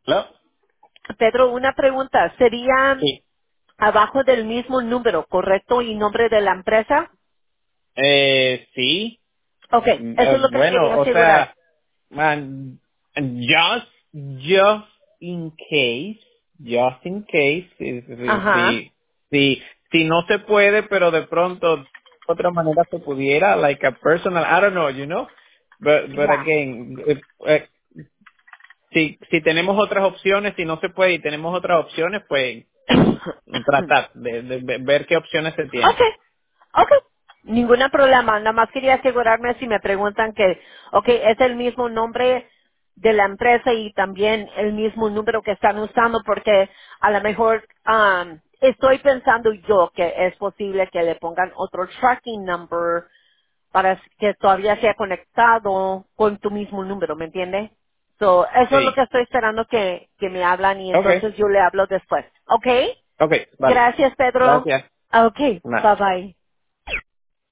¿Hello? Pedro, una pregunta. ¿Sería Sí. abajo del mismo número, correcto, y nombre de la empresa? Sí. Ok, eso es lo que quería Bueno, o asegurar. sea, man, just in case, Ajá. si no se puede, pero de pronto de otra manera se pudiera, like a personal, I don't know, you know, but Ya. again, si tenemos otras opciones, si no se puede y tenemos otras opciones, pues tratar de ver qué opciones se tienen. Okay, okay, ningún problema. Nada más quería asegurarme si me preguntan que, okay, es el mismo nombre de la empresa y también el mismo número que están usando porque a lo mejor estoy pensando yo que es posible que le pongan otro tracking number para que todavía sea conectado con tu mismo número, ¿me entiende? So, eso es lo Sí. que estoy esperando que me hablan y Okay. entonces yo le hablo después. ¿Ok? Okay, vale. Gracias, Pedro. Gracias. Ok, Bye. bye bye.